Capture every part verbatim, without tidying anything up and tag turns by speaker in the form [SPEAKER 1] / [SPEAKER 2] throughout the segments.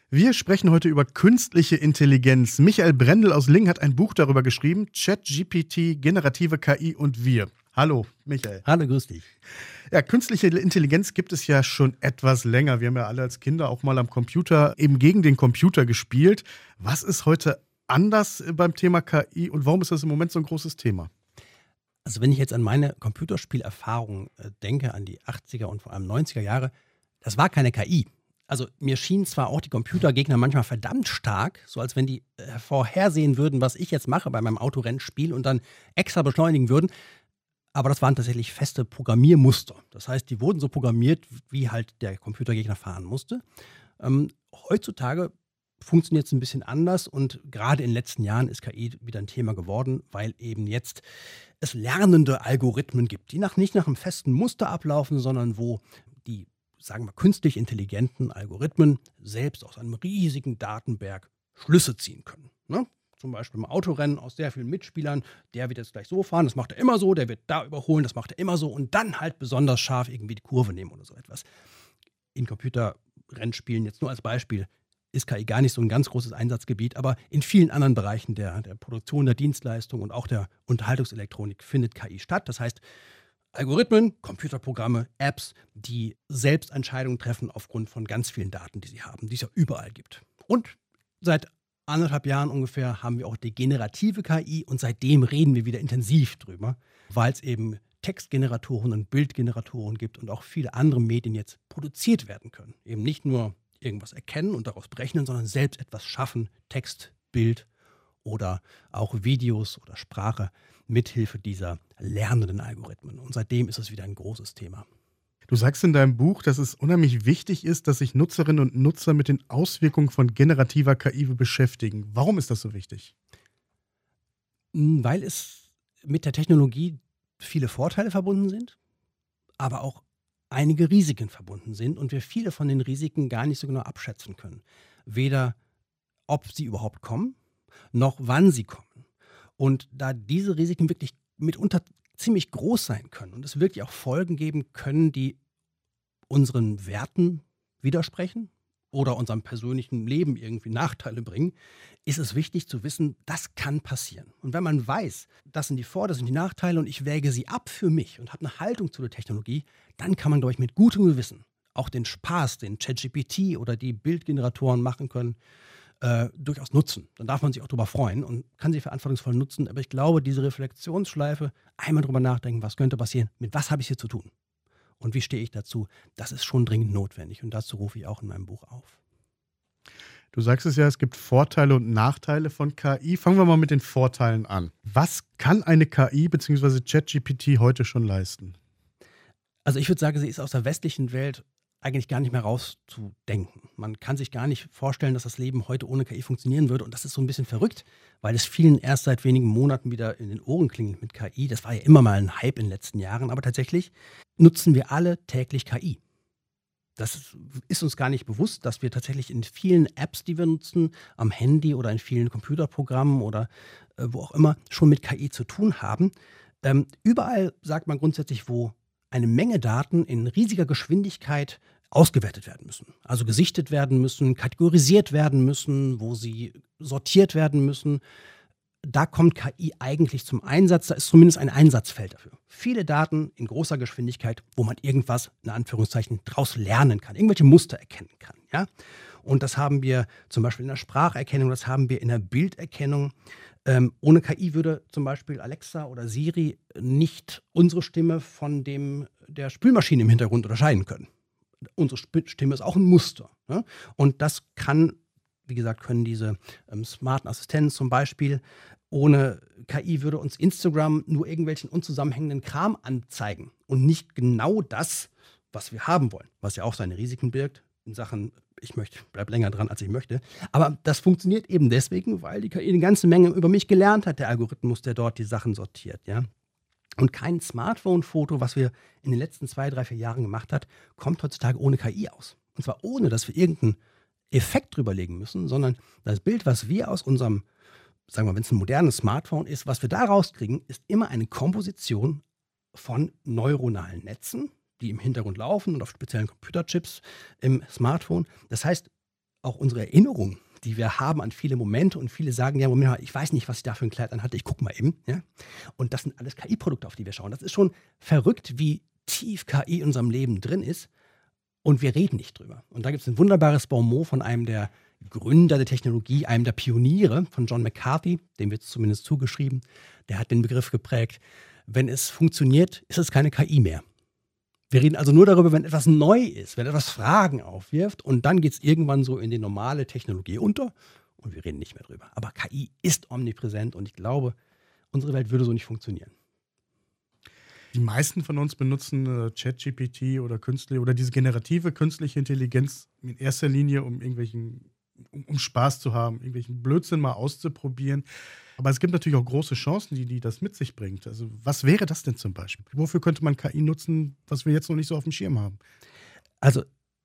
[SPEAKER 1] Wir sprechen heute über künstliche Intelligenz. Michael Brendel aus Lingen hat ein Buch darüber geschrieben, ChatGPT, generative K I und wir. Hallo, Michael.
[SPEAKER 2] Hallo, grüß dich.
[SPEAKER 1] Ja, künstliche Intelligenz gibt es ja schon etwas länger. Wir haben ja alle als Kinder auch mal am Computer eben gegen den Computer gespielt. Was ist heute anders beim Thema K I und warum ist das im Moment so ein großes Thema?
[SPEAKER 2] Also wenn ich jetzt an meine Computerspielerfahrung äh, denke, an die achtziger und vor allem neunziger Jahre, das war keine K I. Also mir schienen zwar auch die Computergegner manchmal verdammt stark, so als wenn die äh, vorhersehen würden, was ich jetzt mache bei meinem Autorennspiel und dann extra beschleunigen würden, aber das waren tatsächlich feste Programmiermuster. Das heißt, die wurden so programmiert, wie halt der Computergegner fahren musste. Ähm, heutzutage funktioniert es ein bisschen anders und gerade in den letzten Jahren ist K I wieder ein Thema geworden, weil eben jetzt es lernende Algorithmen gibt, die nach, nicht nach einem festen Muster ablaufen, sondern wo die, sagen wir, künstlich intelligenten Algorithmen selbst aus einem riesigen Datenberg Schlüsse ziehen können. Ne? Zum Beispiel im Autorennen aus sehr vielen Mitspielern, der wird jetzt gleich so fahren, das macht er immer so, der wird da überholen, das macht er immer so und dann halt besonders scharf irgendwie die Kurve nehmen oder so etwas. In Computerrennspielen jetzt nur als Beispiel ist K I gar nicht so ein ganz großes Einsatzgebiet, aber in vielen anderen Bereichen der, der Produktion, der Dienstleistung und auch der Unterhaltungselektronik findet K I statt. Das heißt, Algorithmen, Computerprogramme, Apps, die selbst Entscheidungen treffen aufgrund von ganz vielen Daten, die sie haben, die es ja überall gibt. Und seit anderthalb Jahren ungefähr haben wir auch die generative K I und seitdem reden wir wieder intensiv drüber, weil es eben Textgeneratoren und Bildgeneratoren gibt und auch viele andere Medien jetzt produziert werden können. Eben nicht nur irgendwas erkennen und daraus berechnen, sondern selbst etwas schaffen, Text, Bild oder auch Videos oder Sprache mithilfe dieser lernenden Algorithmen. Und seitdem ist es wieder ein großes Thema.
[SPEAKER 1] Du sagst in deinem Buch, dass es unheimlich wichtig ist, dass sich Nutzerinnen und Nutzer mit den Auswirkungen von generativer K I beschäftigen. Warum ist das so wichtig?
[SPEAKER 2] Weil es mit der Technologie viele Vorteile verbunden sind, aber auch einige Risiken verbunden sind und wir viele von den Risiken gar nicht so genau abschätzen können. Weder ob sie überhaupt kommen, noch wann sie kommen. Und da diese Risiken wirklich mitunter ziemlich groß sein können und es wirklich auch Folgen geben können, die unseren Werten widersprechen oder unserem persönlichen Leben irgendwie Nachteile bringen, ist es wichtig zu wissen, das kann passieren. Und wenn man weiß, das sind die Vor-, das sind die Nachteile und ich wäge sie ab für mich und habe eine Haltung zu der Technologie, dann kann man, glaube ich, mit gutem Gewissen auch den Spaß, den ChatGPT oder die Bildgeneratoren machen können, äh, durchaus nutzen. Dann darf man sich auch darüber freuen und kann sie verantwortungsvoll nutzen. Aber ich glaube, diese Reflexionsschleife, einmal drüber nachdenken, was könnte passieren, mit was habe ich hier zu tun? Und wie stehe ich dazu? Das ist schon dringend notwendig. Und dazu rufe ich auch in meinem Buch auf.
[SPEAKER 1] Du sagst es ja, es gibt Vorteile und Nachteile von K I. Fangen wir mal mit den Vorteilen an. Was kann eine K I bzw. ChatGPT heute schon leisten?
[SPEAKER 2] Also ich würde sagen, sie ist aus der westlichen Welt eigentlich gar nicht mehr rauszudenken. Man kann sich gar nicht vorstellen, dass das Leben heute ohne K I funktionieren würde. Und das ist so ein bisschen verrückt, weil es vielen erst seit wenigen Monaten wieder in den Ohren klingelt mit K I. Das war ja immer mal ein Hype in den letzten Jahren. Aber tatsächlich nutzen wir alle täglich K I. Das ist uns gar nicht bewusst, dass wir tatsächlich in vielen Apps, die wir nutzen, am Handy oder in vielen Computerprogrammen oder äh, wo auch immer, schon mit K I zu tun haben. Ähm, überall sagt man grundsätzlich, wo eine Menge Daten in riesiger Geschwindigkeit ausgewertet werden müssen. Also gesichtet werden müssen, kategorisiert werden müssen, wo sie sortiert werden müssen. Da kommt K I eigentlich zum Einsatz. Da ist zumindest ein Einsatzfeld dafür. Viele Daten in großer Geschwindigkeit, wo man irgendwas, in Anführungszeichen, draus lernen kann, irgendwelche Muster erkennen kann. Ja? Und das haben wir zum Beispiel in der Spracherkennung, das haben wir in der Bilderkennung. Ähm, ohne K I würde zum Beispiel Alexa oder Siri nicht unsere Stimme von dem der Spülmaschine im Hintergrund unterscheiden können. Unsere Stimme ist auch ein Muster. Ne? Und das kann, wie gesagt, können diese ähm, smarten Assistenten zum Beispiel, ohne K I würde uns Instagram nur irgendwelchen unzusammenhängenden Kram anzeigen und nicht genau das, was wir haben wollen, was ja auch seine Risiken birgt in Sachen, ich möchte, bleib länger dran, als ich möchte. Aber das funktioniert eben deswegen, weil die K I eine ganze Menge über mich gelernt hat, der Algorithmus, der dort die Sachen sortiert. Ja? Und kein Smartphone-Foto, was wir in den letzten zwei, drei, vier Jahren gemacht hat, kommt heutzutage ohne K I aus. Und zwar ohne, dass wir irgendeinen Effekt drüber legen müssen, sondern das Bild, was wir aus unserem, sagen wir, wenn es ein modernes Smartphone ist, was wir da rauskriegen, ist immer eine Komposition von neuronalen Netzen, die im Hintergrund laufen und auf speziellen Computerchips im Smartphone. Das heißt, auch unsere Erinnerung, die wir haben an viele Momente und viele sagen, ja, Moment mal, ich weiß nicht, was ich da für ein Kleid anhatte, ich gucke mal eben. Ja? Und das sind alles K I-Produkte, auf die wir schauen. Das ist schon verrückt, wie tief K I in unserem Leben drin ist und wir reden nicht drüber. Und da gibt es ein wunderbares Bonmot von einem der Gründer der Technologie, einem der Pioniere, von John McCarthy, dem wird es zumindest zugeschrieben, der hat den Begriff geprägt, wenn es funktioniert, ist es keine K I mehr. Wir reden also nur darüber, wenn etwas neu ist, wenn etwas Fragen aufwirft und dann geht es irgendwann so in die normale Technologie unter und wir reden nicht mehr drüber. Aber K I ist omnipräsent und ich glaube, unsere Welt würde so nicht funktionieren.
[SPEAKER 1] Die meisten von uns benutzen äh, ChatGPT oder künstliche oder diese generative künstliche Intelligenz in erster Linie, um irgendwelchen, um, um Spaß zu haben, irgendwelchen Blödsinn mal auszuprobieren. Aber es gibt natürlich auch große Chancen, die, die das mit sich bringt. Also was wäre das denn zum Beispiel? Wofür könnte man K I nutzen, was wir jetzt noch nicht so auf dem Schirm haben?
[SPEAKER 2] Also,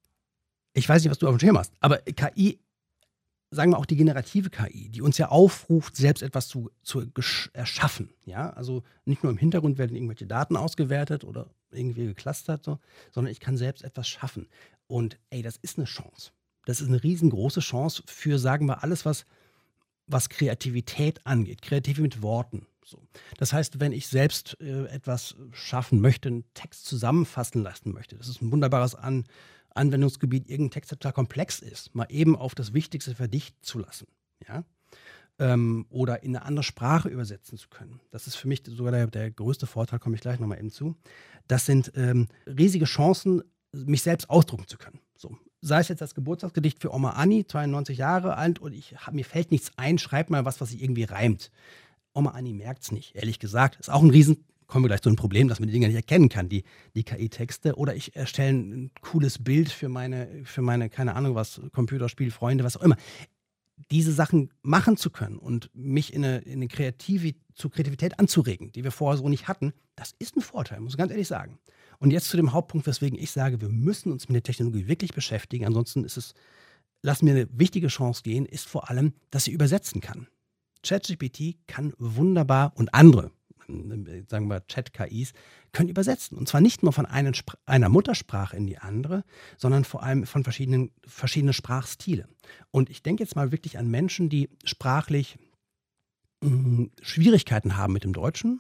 [SPEAKER 2] ich weiß nicht, was du auf dem Schirm hast, aber K I, sagen wir auch die generative K I, die uns ja aufruft, selbst etwas zu, zu erschaffen. Ja? Also nicht nur im Hintergrund werden irgendwelche Daten ausgewertet oder irgendwie geclustert, so, sondern ich kann selbst etwas schaffen. Und ey, das ist eine Chance. Das ist eine riesengroße Chance für, sagen wir, alles, was was Kreativität angeht, Kreative mit Worten. So. Das heißt, wenn ich selbst äh, etwas schaffen möchte, einen Text zusammenfassen lassen möchte, das ist ein wunderbares An Anwendungsgebiet, irgendein Text, der total komplex ist, mal eben auf das Wichtigste verdichten zu lassen. Ja? Ähm, oder in eine andere Sprache übersetzen zu können. Das ist für mich sogar der, der größte Vorteil, komme ich gleich nochmal eben zu. Das sind ähm, riesige Chancen, mich selbst ausdrucken zu können. So. Sei es jetzt das Geburtstagsgedicht für Oma Anni, zweiundneunzig Jahre alt, und ich, mir fällt nichts ein, schreib mal was, was sich irgendwie reimt. Oma Anni merkt es nicht, ehrlich gesagt. Ist auch ein Riesen, kommen wir gleich zu einem Problem, dass man die Dinger nicht erkennen kann, die, die K I-Texte. Oder ich erstelle ein cooles Bild für meine, für meine, keine Ahnung was, Computerspiel, Freunde, was auch immer. Diese Sachen machen zu können und mich in eine, in eine Kreativ zu Kreativität anzuregen, die wir vorher so nicht hatten, das ist ein Vorteil, muss ich ganz ehrlich sagen. Und jetzt zu dem Hauptpunkt, weswegen ich sage, wir müssen uns mit der Technologie wirklich beschäftigen. Ansonsten ist es, lass mir eine wichtige Chance gehen, ist vor allem, dass sie übersetzen kann. ChatGPT kann wunderbar und andere, sagen wir Chat-K Is, können übersetzen. Und zwar nicht nur von einer, einer Muttersprache in die andere, sondern vor allem von verschiedenen, verschiedenen Sprachstile. Und ich denke jetzt mal wirklich an Menschen, die sprachlich mh, Schwierigkeiten haben mit dem Deutschen,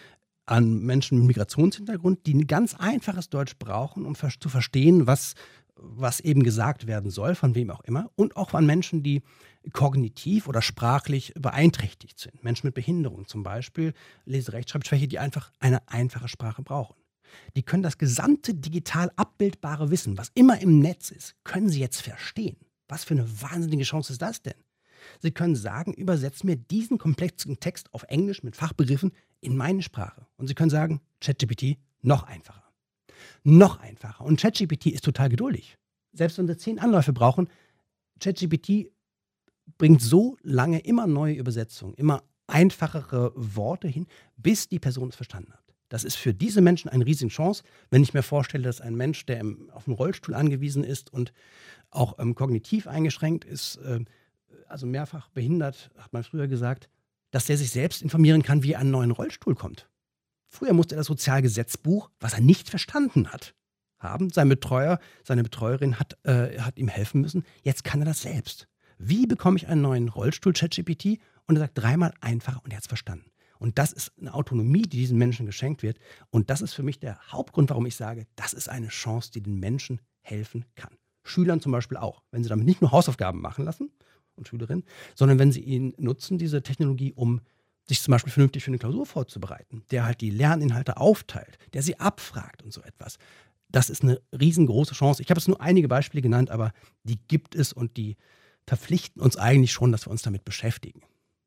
[SPEAKER 2] an Menschen mit Migrationshintergrund, die ein ganz einfaches Deutsch brauchen, um zu verstehen, was, was eben gesagt werden soll, von wem auch immer. Und auch an Menschen, die kognitiv oder sprachlich beeinträchtigt sind. Menschen mit Behinderung zum Beispiel, Leserechtschreibschwäche, die einfach eine einfache Sprache brauchen. Die können das gesamte digital abbildbare Wissen, was immer im Netz ist, können sie jetzt verstehen. Was für eine wahnsinnige Chance ist das denn? Sie können sagen, übersetzt mir diesen komplexen Text auf Englisch mit Fachbegriffen in meine Sprache. Und Sie können sagen, ChatGPT, noch einfacher. Noch einfacher. Und ChatGPT ist total geduldig. Selbst wenn Sie zehn Anläufe brauchen, ChatGPT bringt so lange immer neue Übersetzungen, immer einfachere Worte hin, bis die Person es verstanden hat. Das ist für diese Menschen eine riesige Chance, wenn ich mir vorstelle, dass ein Mensch, der im, auf einen Rollstuhl angewiesen ist und auch ähm, kognitiv eingeschränkt ist, äh, also mehrfach behindert, hat man früher gesagt, dass der sich selbst informieren kann, wie er an einen neuen Rollstuhl kommt. Früher musste er das Sozialgesetzbuch, was er nicht verstanden hat, haben. Sein Betreuer, seine Betreuerin hat, äh, hat ihm helfen müssen. Jetzt kann er das selbst. Wie bekomme ich einen neuen Rollstuhl, ChatGPT? Und er sagt dreimal einfacher und er hat es verstanden. Und das ist eine Autonomie, die diesen Menschen geschenkt wird. Und das ist für mich der Hauptgrund, warum ich sage, das ist eine Chance, die den Menschen helfen kann. Schülern zum Beispiel auch, wenn sie damit nicht nur Hausaufgaben machen lassen, und Schülerinnen, sondern wenn sie ihn nutzen, diese Technologie, um sich zum Beispiel vernünftig für eine Klausur vorzubereiten, der halt die Lerninhalte aufteilt, der sie abfragt und so etwas. Das ist eine riesengroße Chance. Ich habe jetzt nur einige Beispiele genannt, aber die gibt es und die verpflichten uns eigentlich schon, dass wir uns damit beschäftigen.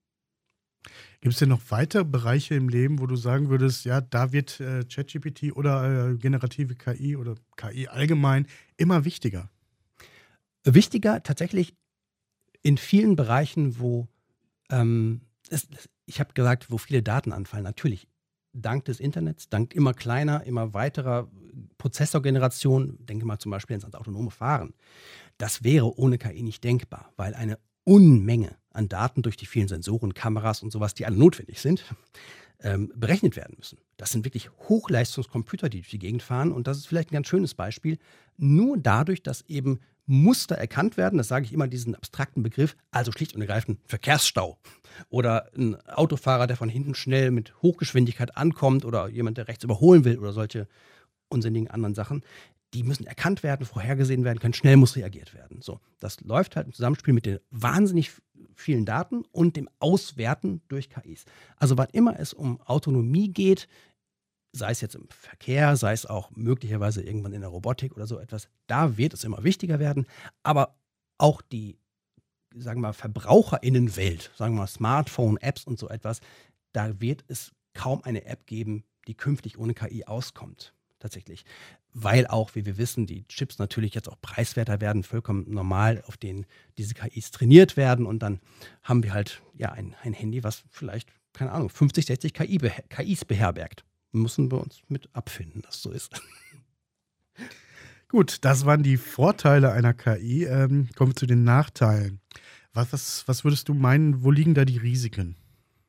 [SPEAKER 1] Gibt es denn noch weitere Bereiche im Leben, wo du sagen würdest, ja, da wird äh, ChatGPT oder äh, generative K I oder K I allgemein immer wichtiger?
[SPEAKER 2] Wichtiger tatsächlich in vielen Bereichen, wo, ähm, es, ich habe gesagt, wo viele Daten anfallen, natürlich dank des Internets, dank immer kleiner, immer weiterer Prozessorgeneration, denke mal zum Beispiel ans autonome Fahren. Das wäre ohne K I nicht denkbar, weil eine Unmenge an Daten durch die vielen Sensoren, Kameras und sowas, die alle notwendig sind, ähm, berechnet werden müssen. Das sind wirklich Hochleistungscomputer, die durch die Gegend fahren, und das ist vielleicht ein ganz schönes Beispiel. Nur dadurch, dass eben Muster erkannt werden, das sage ich immer, diesen abstrakten Begriff, also schlicht und ergreifend Verkehrsstau oder ein Autofahrer, der von hinten schnell mit Hochgeschwindigkeit ankommt oder jemand, der rechts überholen will oder solche unsinnigen anderen Sachen, die müssen erkannt werden, vorhergesehen werden können, schnell muss reagiert werden. So, das läuft halt im Zusammenspiel mit den wahnsinnig vielen Daten und dem Auswerten durch K Is. Also wann immer es um Autonomie geht, sei es jetzt im Verkehr, sei es auch möglicherweise irgendwann in der Robotik oder so etwas, da wird es immer wichtiger werden. Aber auch die, sagen wir mal, VerbraucherInnenwelt, sagen wir mal Smartphone, Apps und so etwas, da wird es kaum eine App geben, die künftig ohne K I auskommt. Tatsächlich. Weil auch, wie wir wissen, die Chips natürlich jetzt auch preiswerter werden, vollkommen normal, auf denen diese K Is trainiert werden. Und dann haben wir halt ja ein, ein Handy, was vielleicht, keine Ahnung, fünfzig, sechzig K I beher- K Is beherbergt. Müssen wir uns mit abfinden, dass es so ist.
[SPEAKER 1] Gut, das waren die Vorteile einer K I. Ähm, kommen wir zu den Nachteilen. Was, was, was würdest du meinen, wo liegen da die Risiken?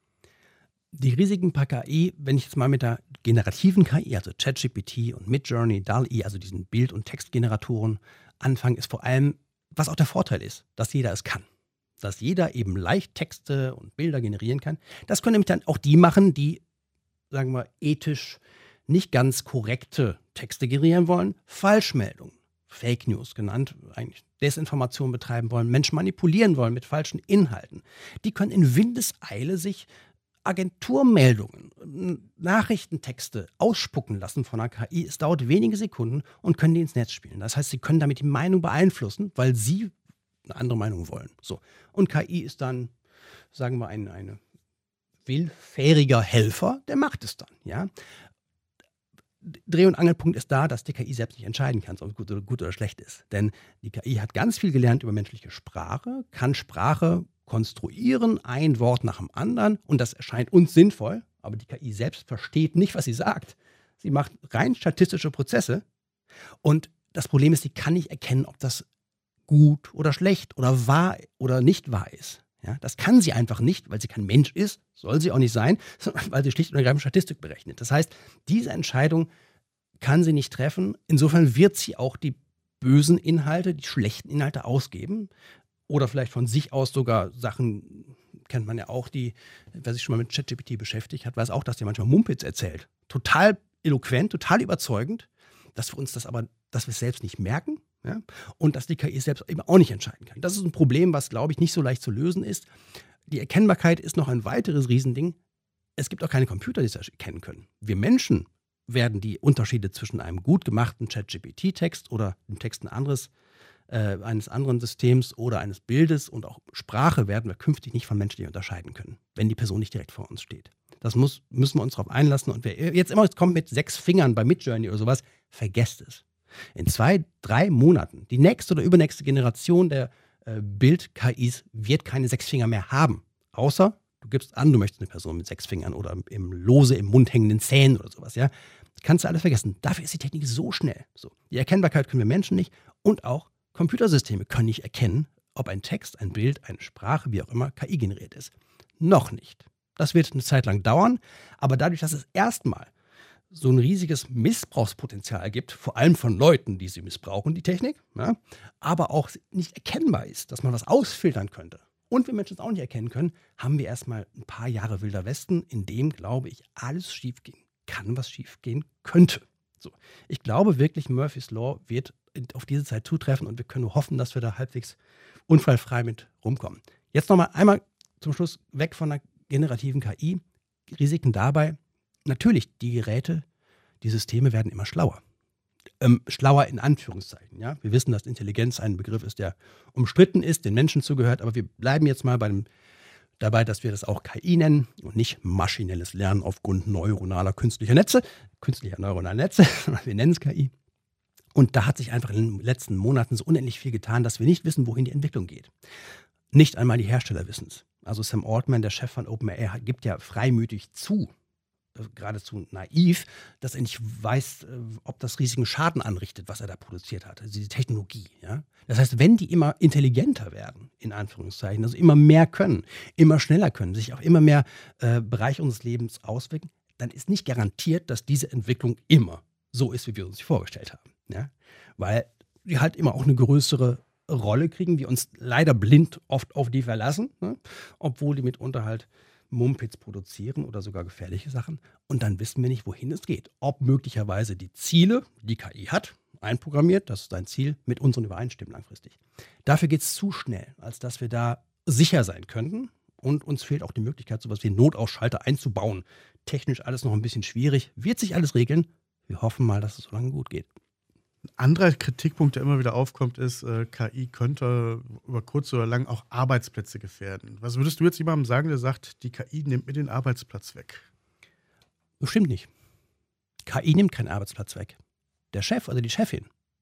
[SPEAKER 2] Die Risiken bei K I, wenn ich jetzt mal mit der generativen K I, also ChatGPT und Midjourney, D A L L-E, also diesen Bild- und Textgeneratoren anfange, ist vor allem, was auch der Vorteil ist, dass jeder es kann. Dass jeder eben leicht Texte und Bilder generieren kann. Das können nämlich dann auch die machen, die, sagen wir, ethisch nicht ganz korrekte Texte generieren wollen, Falschmeldungen, Fake News genannt, eigentlich Desinformation betreiben wollen, Menschen manipulieren wollen mit falschen Inhalten. Die können in Windeseile sich Agenturmeldungen, Nachrichtentexte ausspucken lassen von einer K I. Es dauert wenige Sekunden und können die ins Netz spielen. Das heißt, sie können damit die Meinung beeinflussen, weil sie eine andere Meinung wollen. So. Und K I ist dann, sagen wir, ein eine willfähriger Helfer, der macht es dann. Ja? Dreh- und Angelpunkt ist da, dass die K I selbst nicht entscheiden kann, ob es gut oder, gut oder schlecht ist. Denn die K I hat ganz viel gelernt über menschliche Sprache, kann Sprache konstruieren, ein Wort nach dem anderen, und das erscheint uns sinnvoll, aber die K I selbst versteht nicht, was sie sagt. Sie macht rein statistische Prozesse und das Problem ist, sie kann nicht erkennen, ob das gut oder schlecht oder wahr oder nicht wahr ist. Ja, das kann sie einfach nicht, weil sie kein Mensch ist, soll sie auch nicht sein, sondern weil sie schlicht und ergreifend Statistik berechnet. Das heißt, diese Entscheidung kann sie nicht treffen. Insofern wird sie auch die bösen Inhalte, die schlechten Inhalte ausgeben. Oder vielleicht von sich aus sogar Sachen, kennt man ja auch, die, wer sich schon mal mit ChatGPT beschäftigt hat, weiß auch, dass der manchmal Mumpitz erzählt. Total eloquent, total überzeugend, dass wir uns das aber, dass wir es selbst nicht merken, ja? Und dass die K I selbst eben auch nicht entscheiden kann. Das ist ein Problem, was, glaube ich, nicht so leicht zu lösen ist. Die Erkennbarkeit ist noch ein weiteres Riesending. Es gibt auch keine Computer, die das erkennen können. Wir Menschen werden die Unterschiede zwischen einem gut gemachten ChatGPT-Text oder dem Text ein anderes Äh, eines anderen Systems oder eines Bildes und auch Sprache werden wir künftig nicht von menschlich unterscheiden können, wenn die Person nicht direkt vor uns steht. Das muss, müssen wir uns darauf einlassen. Und wer jetzt immer kommt mit sechs Fingern bei Midjourney oder sowas, vergesst es. In zwei, drei Monaten, die nächste oder übernächste Generation der äh, Bild-K Is wird keine sechs Finger mehr haben. Außer du gibst an, du möchtest eine Person mit sechs Fingern oder im lose im Mund hängenden Zähnen oder sowas. Ja? Das kannst du alles vergessen. Dafür ist die Technik so schnell. So. Die Erkennbarkeit können wir Menschen nicht und auch Computersysteme können nicht erkennen, ob ein Text, ein Bild, eine Sprache, wie auch immer, K I generiert ist. Noch nicht. Das wird eine Zeit lang dauern, aber dadurch, dass es erstmal so ein riesiges Missbrauchspotenzial gibt, vor allem von Leuten, die sie missbrauchen, die Technik, ja, aber auch nicht erkennbar ist, dass man was ausfiltern könnte und wir Menschen es auch nicht erkennen können, haben wir erstmal ein paar Jahre Wilder Westen, in dem, glaube ich, alles schiefgehen kann, was schiefgehen könnte. So. Ich glaube wirklich, Murphy's Law wird auf diese Zeit zutreffen und wir können nur hoffen, dass wir da halbwegs unfallfrei mit rumkommen. Jetzt nochmal einmal zum Schluss weg von der generativen K I. Risiken dabei, natürlich, die Geräte, die Systeme werden immer schlauer. Ähm, schlauer in Anführungszeichen. Ja? Wir wissen, dass Intelligenz ein Begriff ist, der umstritten ist, den Menschen zugehört, aber wir bleiben jetzt mal bei dem, dabei, dass wir das auch K I nennen und nicht maschinelles Lernen aufgrund neuronaler künstlicher Netze, künstlicher neuronaler Netze, sondern wir nennen es K I. Und da hat sich einfach in den letzten Monaten so unendlich viel getan, dass wir nicht wissen, wohin die Entwicklung geht. Nicht einmal die Hersteller wissen es. Also Sam Altman, der Chef von OpenAI, gibt ja freimütig zu, äh, geradezu naiv, dass er nicht weiß, äh, ob das riesigen Schaden anrichtet, was er da produziert hat, also diese Technologie. Ja? Das heißt, wenn die immer intelligenter werden, in Anführungszeichen, also immer mehr können, immer schneller können, sich auf immer mehr äh, Bereiche unseres Lebens auswirken, dann ist nicht garantiert, dass diese Entwicklung immer so ist, wie wir uns sie vorgestellt haben. Ja? Weil die halt immer auch eine größere Rolle kriegen, wir uns leider blind oft auf die verlassen, ne? Obwohl die mitunter halt Mumpitz produzieren oder sogar gefährliche Sachen. Und dann wissen wir nicht, wohin es geht. Ob möglicherweise die Ziele, die K I hat, einprogrammiert, das ist sein Ziel, mit unseren übereinstimmen langfristig. Dafür geht es zu schnell, als dass wir da sicher sein könnten. Und uns fehlt auch die Möglichkeit, sowas wie einen Notausschalter einzubauen. Technisch alles noch ein bisschen schwierig. Wird sich alles regeln. Wir hoffen mal, dass es so lange gut geht.
[SPEAKER 1] Ein anderer Kritikpunkt, der immer wieder aufkommt, ist, äh, K I könnte über kurz oder lang auch Arbeitsplätze gefährden. Was würdest du jetzt jemandem sagen, der sagt, die K I nimmt mir den Arbeitsplatz weg?
[SPEAKER 2] Bestimmt nicht. K I nimmt keinen Arbeitsplatz weg. Der Chef oder die Chefin,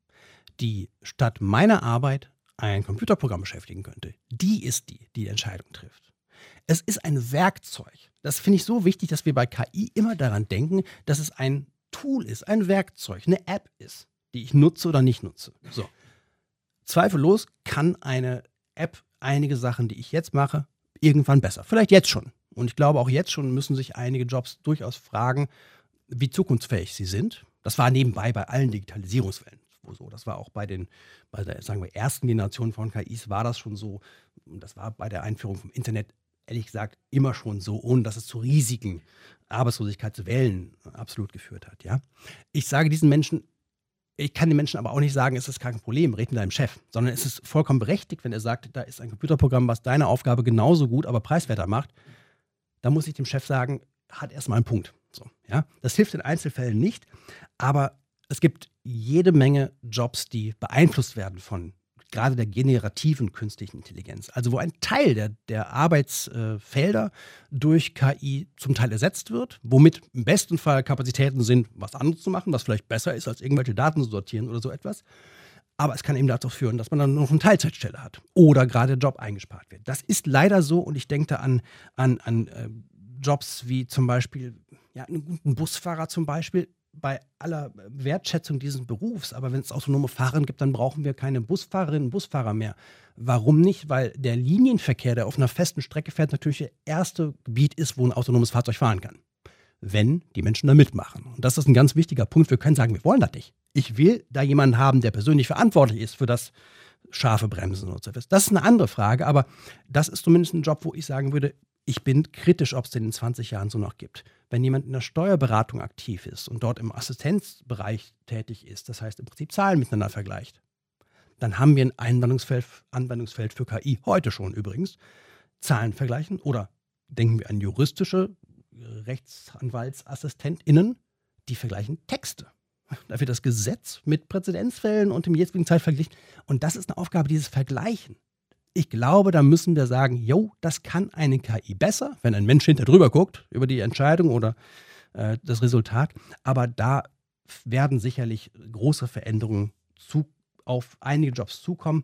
[SPEAKER 2] die statt meiner Arbeit ein Computerprogramm beschäftigen könnte, die ist die, die die Entscheidung trifft. Es ist ein Werkzeug. Das finde ich so wichtig, dass wir bei K I immer daran denken, dass es ein Tool ist, ein Werkzeug, eine App ist, die ich nutze oder nicht nutze. So. Zweifellos kann eine App einige Sachen, die ich jetzt mache, irgendwann besser. Vielleicht jetzt schon. Und ich glaube, auch jetzt schon müssen sich einige Jobs durchaus fragen, wie zukunftsfähig sie sind. Das war nebenbei bei allen Digitalisierungswellen so. Das war auch bei den, bei der, sagen wir, ersten Generation von K Is war das schon so. Und das war bei der Einführung vom Internet, ehrlich gesagt, immer schon so, ohne dass es zu riesigen Arbeitslosigkeitswellen absolut geführt hat. Ja? Ich sage diesen Menschen, ich kann den Menschen aber auch nicht sagen, es ist kein Problem, red mit deinem Chef, sondern es ist vollkommen berechtigt, wenn er sagt, da ist ein Computerprogramm, was deine Aufgabe genauso gut, aber preiswerter macht. Da muss ich dem Chef sagen, hat erstmal einen Punkt. So, ja? Das hilft in Einzelfällen nicht, aber es gibt jede Menge Jobs, die beeinflusst werden von gerade der generativen künstlichen Intelligenz. Also wo ein Teil der, der Arbeitsfelder durch K I zum Teil ersetzt wird, womit im besten Fall Kapazitäten sind, was anderes zu machen, was vielleicht besser ist, als irgendwelche Daten zu sortieren oder so etwas. Aber es kann eben dazu führen, dass man dann noch eine Teilzeitstelle hat oder gerade der Job eingespart wird. Das ist leider so und ich denke da an, an, an äh, Jobs wie zum Beispiel, ja, einen guten Busfahrer zum Beispiel, bei aller Wertschätzung dieses Berufs, aber wenn es autonome Fahren gibt, dann brauchen wir keine Busfahrerinnen und Busfahrer mehr. Warum nicht? Weil der Linienverkehr, der auf einer festen Strecke fährt, natürlich das erste Gebiet ist, wo ein autonomes Fahrzeug fahren kann. Wenn die Menschen da mitmachen. Und das ist ein ganz wichtiger Punkt. Wir können sagen, wir wollen das nicht. Ich will da jemanden haben, der persönlich verantwortlich ist für das scharfe Bremsen und so etwas. Das ist eine andere Frage, aber das ist zumindest ein Job, wo ich sagen würde, ich bin kritisch, ob es den in zwanzig Jahren so noch gibt. Wenn jemand in der Steuerberatung aktiv ist und dort im Assistenzbereich tätig ist, das heißt im Prinzip Zahlen miteinander vergleicht, dann haben wir ein Anwendungsfeld, Anwendungsfeld für K I, heute schon übrigens, Zahlen vergleichen oder denken wir an juristische RechtsanwaltsassistentInnen, die vergleichen Texte. Da wird das Gesetz mit Präzedenzfällen und dem jetzigen Zeit verglichen. Und das ist eine Aufgabe, dieses Vergleichen. Ich glaube, da müssen wir sagen, jo, das kann eine K I besser, wenn ein Mensch hinter drüber guckt, über die Entscheidung oder äh, das Resultat. Aber da werden sicherlich große Veränderungen zu, auf einige Jobs zukommen.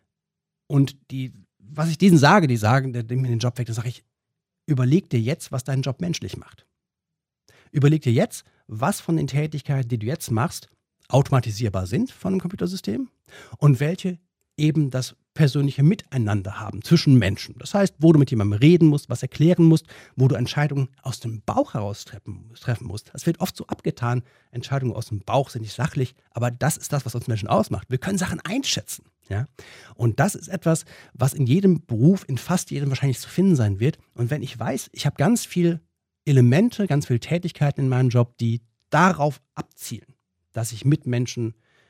[SPEAKER 2] Und die, was ich diesen sage, die sagen, der nimmt mir den Job weg, dann sage ich, überleg dir jetzt, was deinen Job menschlich macht. Überleg dir jetzt, was von den Tätigkeiten, die du jetzt machst, automatisierbar sind von einem Computersystem und welche eben das persönliche Miteinander haben zwischen Menschen. Das heißt, wo du mit jemandem reden musst, was erklären musst, wo du Entscheidungen aus dem Bauch heraus treffen, treffen musst. Das wird oft so abgetan, Entscheidungen aus dem Bauch sind nicht sachlich, aber das ist das, was uns Menschen ausmacht. Wir können Sachen einschätzen. Ja? Und das ist etwas, was in jedem Beruf, in fast jedem wahrscheinlich zu finden sein wird. Und wenn ich weiß, ich habe ganz viele Elemente, ganz viele Tätigkeiten in meinem Job, die darauf abzielen, dass ich mit Menschen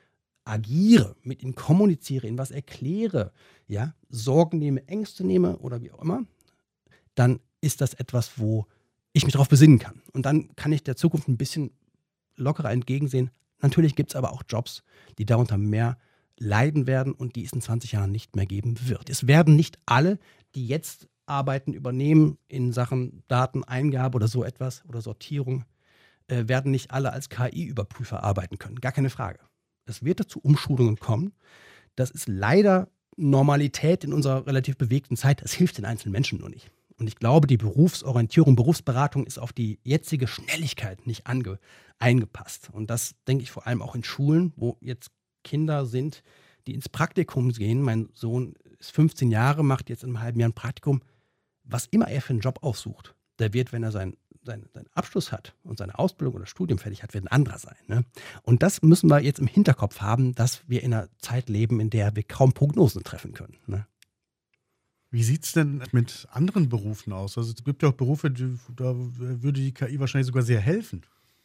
[SPEAKER 2] agiere, mit ihnen kommuniziere, ihnen was erkläre, ja, Sorgen nehme, Ängste nehme oder wie auch immer, dann ist das etwas, wo ich mich darauf besinnen kann. Und dann kann ich der Zukunft ein bisschen lockerer entgegensehen. Natürlich gibt es aber auch Jobs, die darunter mehr leiden werden und die es in zwanzig Jahren nicht mehr geben wird. Es werden nicht alle, die jetzt Arbeiten übernehmen in Sachen Dateneingabe oder so etwas oder Sortierung, äh, werden nicht alle als K I-Überprüfer arbeiten können. Gar keine Frage. Es wird dazu Umschulungen kommen. Das ist leider Normalität in unserer relativ bewegten Zeit. Das hilft den einzelnen Menschen nur nicht. Und ich glaube, die Berufsorientierung, Berufsberatung ist auf die jetzige Schnelligkeit nicht ange, eingepasst. Und das denke ich vor allem auch in Schulen, wo jetzt Kinder sind, die ins Praktikum gehen. Mein Sohn ist fünfzehn Jahre, macht jetzt in einem halben Jahr ein Praktikum. Was immer er für einen Job aussucht, der wird, wenn er sein seinen, seinen Abschluss hat und seine Ausbildung oder Studium fertig hat, wird ein anderer sein. Ne? Und das müssen wir jetzt im Hinterkopf haben, dass wir in einer Zeit leben, in der wir kaum Prognosen treffen können. Ne?
[SPEAKER 1] Wie sieht es denn mit anderen Berufen aus? Also es gibt ja auch Berufe, die, da würde die K I wahrscheinlich sogar sehr helfen.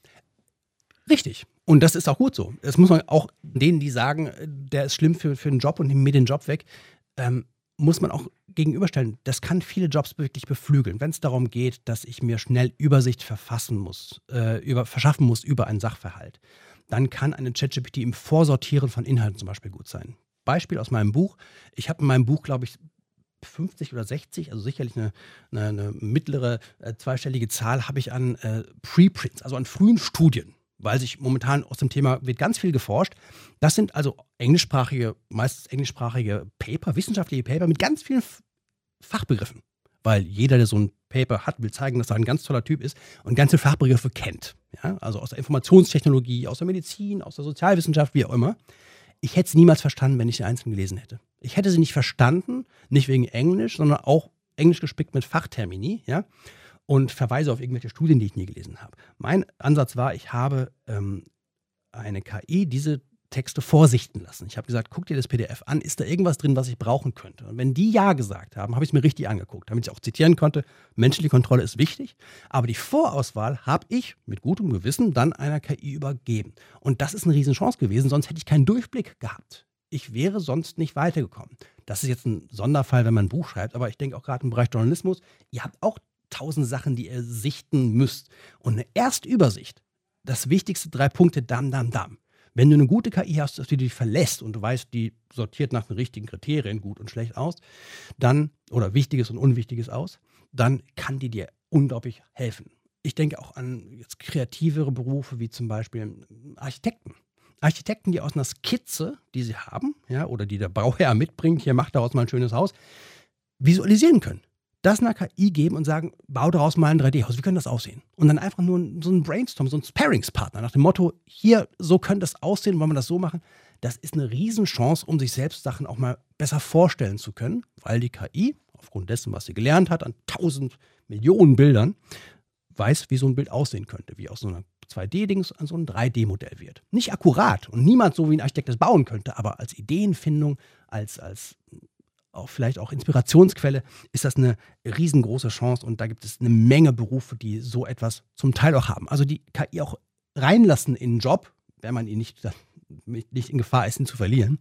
[SPEAKER 2] Richtig. Und das ist auch gut so. Das muss man auch denen, die sagen, der ist schlimm für, für den Job und nehmen mir den Job weg, ähm, muss man auch gegenüberstellen. Das kann viele Jobs wirklich beflügeln, wenn es darum geht, dass ich mir schnell Übersicht verfassen muss, äh, über, verschaffen muss über einen Sachverhalt. Dann kann eine ChatGPT im Vorsortieren von Inhalten zum Beispiel gut sein. Beispiel aus meinem Buch. Ich habe in meinem Buch, glaube ich, fünfzig oder sechzig, also sicherlich eine, eine, eine mittlere äh, zweistellige Zahl, habe ich an äh, Preprints, also an frühen Studien, weil sich momentan aus dem Thema wird ganz viel geforscht. Das sind also englischsprachige, meistens englischsprachige Paper, wissenschaftliche Paper mit ganz vielen F- Fachbegriffen. Weil jeder, der so ein Paper hat, will zeigen, dass er ein ganz toller Typ ist und ganze Fachbegriffe kennt. Ja? Also aus der Informationstechnologie, aus der Medizin, aus der Sozialwissenschaft, wie auch immer. Ich hätte sie niemals verstanden, wenn ich sie einzeln gelesen hätte. Ich hätte sie nicht verstanden, nicht wegen Englisch, sondern auch Englisch gespickt mit Fachtermini, ja, und verweise auf irgendwelche Studien, die ich nie gelesen habe. Mein Ansatz war, ich habe ähm, eine K I diese Texte vorsichten lassen. Ich habe gesagt, guck dir das P D F an, ist da irgendwas drin, was ich brauchen könnte? Und wenn die Ja gesagt haben, habe ich es mir richtig angeguckt, damit ich auch zitieren konnte, menschliche Kontrolle ist wichtig, aber die Vorauswahl habe ich mit gutem Gewissen dann einer K I übergeben. Und das ist eine Riesenchance gewesen, sonst hätte ich keinen Durchblick gehabt. Ich wäre sonst nicht weitergekommen. Das ist jetzt ein Sonderfall, wenn man ein Buch schreibt, aber ich denke auch gerade im Bereich Journalismus, ihr habt auch tausend Sachen, die ihr sichten müsst. Und eine Erstübersicht, das wichtigste drei Punkte, dam, dam, dam. Wenn du eine gute K I hast, dass du dich verlässt und du weißt, die sortiert nach den richtigen Kriterien gut und schlecht aus, dann, oder Wichtiges und Unwichtiges aus, dann kann die dir unglaublich helfen. Ich denke auch an jetzt kreativere Berufe, wie zum Beispiel Architekten. Architekten, die aus einer Skizze, die sie haben, ja, oder die der Bauherr mitbringt, hier macht daraus mal ein schönes Haus, visualisieren können. Das einer K I geben und sagen, bau daraus mal ein drei D-Haus, wie könnte das aussehen? Und dann einfach nur so ein Brainstorm, so ein Sparringspartner nach dem Motto, hier, so könnte das aussehen, wollen wir das so machen? Das ist eine Riesenchance, um sich selbst Sachen auch mal besser vorstellen zu können, weil die K I, aufgrund dessen, was sie gelernt hat, an tausend Millionen Bildern, weiß, wie so ein Bild aussehen könnte, wie aus so einer zwei D-Dings an so ein drei D-Modell wird. Nicht akkurat und niemand so wie ein Architekt das bauen könnte, aber als Ideenfindung, als, als auch vielleicht auch Inspirationsquelle, ist das eine riesengroße Chance und da gibt es eine Menge Berufe, die so etwas zum Teil auch haben. Also die K I auch reinlassen in den Job, wenn man ihn nicht, nicht in Gefahr ist, ihn zu verlieren,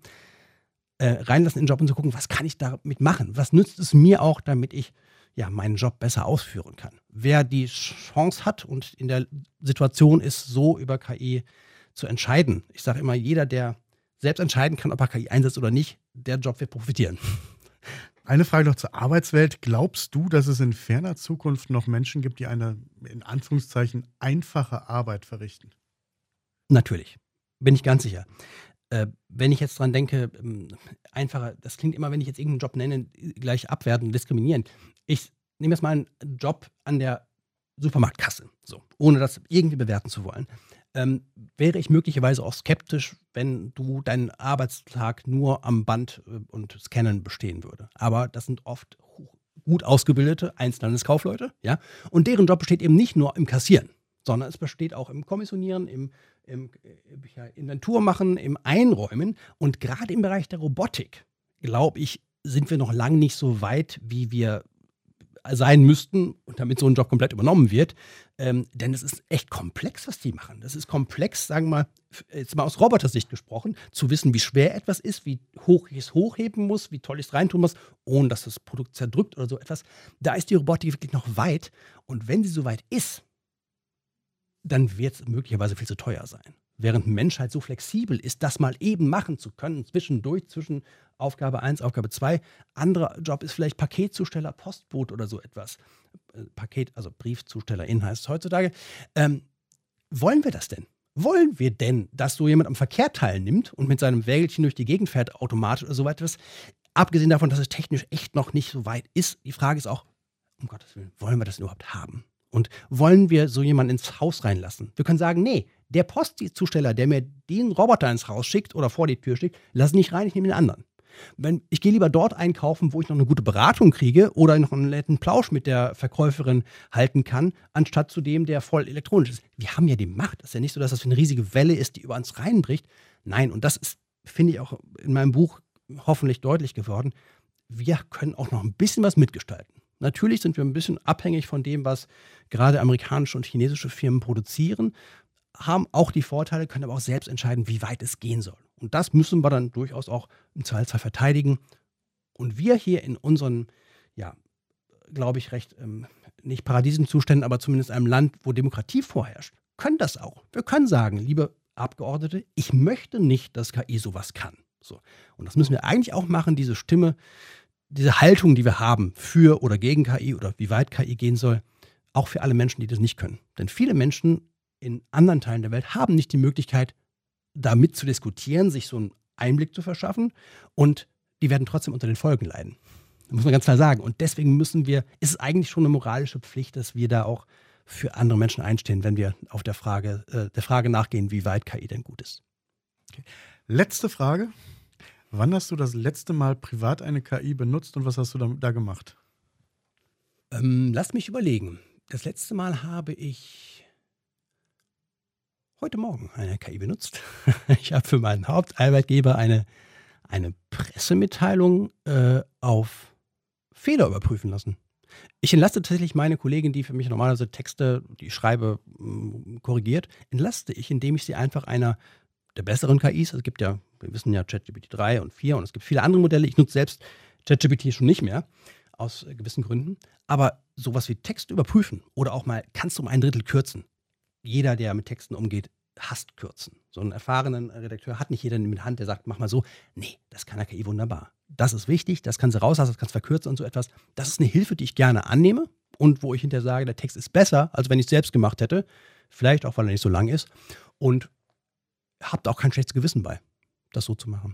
[SPEAKER 2] äh, reinlassen in den Job und zu gucken, was kann ich damit machen? Was nützt es mir auch, damit ich ja, meinen Job besser ausführen kann? Wer die Chance hat und in der Situation ist, so über K I zu entscheiden, ich sage immer, jeder, der selbst entscheiden kann, ob er K I einsetzt oder nicht, der Job wird profitieren.
[SPEAKER 1] Eine Frage noch zur Arbeitswelt. Glaubst du, dass es in ferner Zukunft noch Menschen gibt, die eine, in Anführungszeichen, einfache Arbeit verrichten?
[SPEAKER 2] Natürlich, bin ich ganz sicher. Äh, wenn ich jetzt dran denke, ähm, einfacher, das klingt immer, wenn ich jetzt irgendeinen Job nenne, gleich abwertend, diskriminierend. Ich nehme jetzt mal einen Job an der Supermarktkasse, so, ohne das irgendwie bewerten zu wollen. Ähm, wäre ich möglicherweise auch skeptisch, wenn du deinen Arbeitstag nur am Band äh, und Scannen bestehen würde. Aber das sind oft hoch, gut ausgebildete Einzelhandelskaufleute, ja, und deren Job besteht eben nicht nur im Kassieren, sondern es besteht auch im Kommissionieren, im, im ja, Inventur machen, im Einräumen. Und gerade im Bereich der Robotik, glaube ich, sind wir noch lange nicht so weit, wie wir sein müssten und damit so ein Job komplett übernommen wird. Ähm, denn es ist echt komplex, was die machen. Das ist komplex, sagen wir mal, jetzt mal aus Robotersicht gesprochen, zu wissen, wie schwer etwas ist, wie hoch ich es hochheben muss, wie toll ich es reintun muss, ohne dass das Produkt zerdrückt oder so etwas. Da ist die Robotik wirklich noch weit. Und wenn sie so weit ist, dann wird es möglicherweise viel zu teuer sein. Während ein Mensch halt so flexibel ist, das mal eben machen zu können, zwischendurch, zwischen Aufgabe eins, Aufgabe zwei. Anderer Job ist vielleicht Paketzusteller, Postbote oder so etwas. Paket, also Briefzustellerin heißt es heutzutage. Ähm, wollen wir das denn? Wollen wir denn, dass so jemand am Verkehr teilnimmt und mit seinem Wägelchen durch die Gegend fährt, automatisch oder so etwas? Abgesehen davon, dass es technisch echt noch nicht so weit ist. Die Frage ist auch, um Gottes Willen, wollen wir das überhaupt haben? Und wollen wir so jemanden ins Haus reinlassen? Wir können sagen, nee, der Postzusteller, der mir den Roboter ins Haus schickt oder vor die Tür schickt, lass ihn nicht rein, ich nehme den anderen. Wenn, ich gehe lieber dort einkaufen, wo ich noch eine gute Beratung kriege oder noch einen netten Plausch mit der Verkäuferin halten kann, anstatt zu dem, der voll elektronisch ist. Wir haben ja die Macht. Es ist ja nicht so, dass das eine riesige Welle ist, die über uns reinbricht. Nein, und das ist, finde ich, auch in meinem Buch hoffentlich deutlich geworden. Wir können auch noch ein bisschen was mitgestalten. Natürlich sind wir ein bisschen abhängig von dem, was gerade amerikanische und chinesische Firmen produzieren, haben auch die Vorteile, können aber auch selbst entscheiden, wie weit es gehen soll. Und das müssen wir dann durchaus auch im Zweifelsfall verteidigen. Und wir hier in unseren, ja, glaube ich, recht, ähm, nicht Paradiesenzuständen, aber zumindest einem Land, wo Demokratie vorherrscht, können das auch. Wir können sagen, liebe Abgeordnete, ich möchte nicht, dass K I sowas kann. So. Und das müssen wir eigentlich auch machen, diese Stimme, diese Haltung, die wir haben für oder gegen K I oder wie weit K I gehen soll, auch für alle Menschen, die das nicht können. Denn viele Menschen in anderen Teilen der Welt haben nicht die Möglichkeit, damit zu diskutieren, sich so einen Einblick zu verschaffen und die werden trotzdem unter den Folgen leiden. Das muss man ganz klar sagen. Und deswegen müssen wir, ist es eigentlich schon eine moralische Pflicht, dass wir da auch für andere Menschen einstehen, wenn wir auf der Frage, äh, der Frage nachgehen, wie weit K I denn gut ist.
[SPEAKER 1] Okay. Letzte Frage. Wann hast du das letzte Mal privat eine K I benutzt und was hast du da, da gemacht?
[SPEAKER 2] Ähm, lass mich überlegen. Das letzte Mal habe ich heute Morgen eine K I benutzt. Ich habe für meinen Hauptarbeitgeber eine, eine Pressemitteilung äh, auf Fehler überprüfen lassen. Ich entlaste tatsächlich meine Kollegin, die für mich normalerweise Texte, die ich schreibe, mh, korrigiert, entlaste ich, indem ich sie einfach einer der besseren K Is, also es gibt ja, wir wissen ja ChatGPT drei und vier und es gibt viele andere Modelle, ich nutze selbst ChatGPT schon nicht mehr, aus äh, gewissen Gründen, aber sowas wie Text überprüfen oder auch mal, kannst du um ein Drittel kürzen. Jeder, der mit Texten umgeht, hasst kürzen. So einen erfahrenen Redakteur hat nicht jeder mit Hand, der sagt, mach mal so. Nee, das kann der K I wunderbar. Das ist wichtig, das kann sie rauslassen, das kannst du verkürzen und so etwas. Das ist eine Hilfe, die ich gerne annehme und wo ich hinterher sage, der Text ist besser, als wenn ich es selbst gemacht hätte. Vielleicht auch, weil er nicht so lang ist. Und habt auch kein schlechtes Gewissen bei, das so zu machen.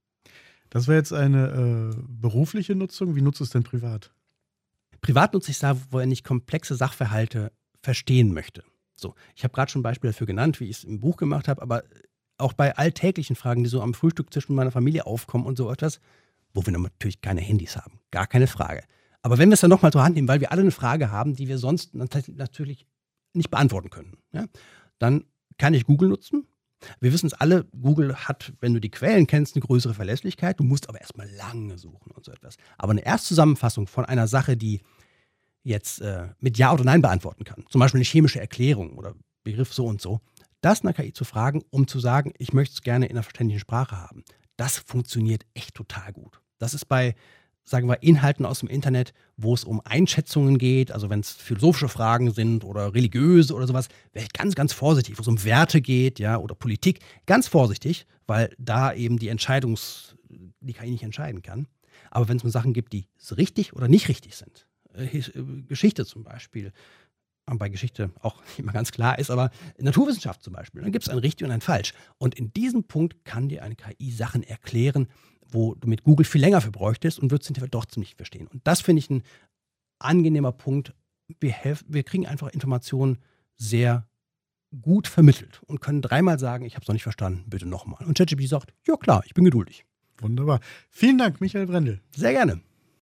[SPEAKER 1] Das wäre jetzt eine äh, berufliche Nutzung. Wie nutzt du es denn privat?
[SPEAKER 2] Privat nutze ich es da, wo er nicht komplexe Sachverhalte verstehen möchte. So, ich habe gerade schon ein Beispiel dafür genannt, wie ich es im Buch gemacht habe, aber auch bei alltäglichen Fragen, die so am Frühstück zwischen meiner Familie aufkommen und so etwas, wo wir natürlich keine Handys haben, gar keine Frage. Aber wenn wir es dann nochmal zur Hand nehmen, weil wir alle eine Frage haben, die wir sonst natürlich nicht beantworten können, ja, dann kann ich Google nutzen. Wir wissen es alle, Google hat, wenn du die Quellen kennst, eine größere Verlässlichkeit. Du musst aber erstmal lange suchen und so etwas. Aber eine Erstzusammenfassung von einer Sache, die jetzt äh, mit Ja oder Nein beantworten kann, zum Beispiel eine chemische Erklärung oder Begriff so und so, das einer K I zu fragen, um zu sagen, ich möchte es gerne in einer verständlichen Sprache haben, das funktioniert echt total gut. Das ist bei, sagen wir, Inhalten aus dem Internet, wo es um Einschätzungen geht, also wenn es philosophische Fragen sind oder religiöse oder sowas, wäre ich ganz, ganz vorsichtig. Wo es um Werte geht, ja, oder Politik, ganz vorsichtig, weil da eben die Entscheidungs, die K I nicht entscheiden kann. Aber wenn es um Sachen gibt, die richtig oder nicht richtig sind, äh, Geschichte zum Beispiel, bei Geschichte auch nicht immer ganz klar ist, aber Naturwissenschaft zum Beispiel, dann gibt es ein richtig und ein falsch. Und in diesem Punkt kann dir eine K I Sachen erklären, wo du mit Google viel länger für bräuchtest und würdest hinterher doch ziemlich verstehen. Und das finde ich ein angenehmer Punkt. Wir, helf, wir kriegen einfach Informationen sehr gut vermittelt und können dreimal sagen, ich habe es noch nicht verstanden, bitte nochmal. Und ChatGPT sagt, ja klar, ich bin geduldig.
[SPEAKER 1] Wunderbar. Vielen Dank, Michael Brendel.
[SPEAKER 2] Sehr gerne.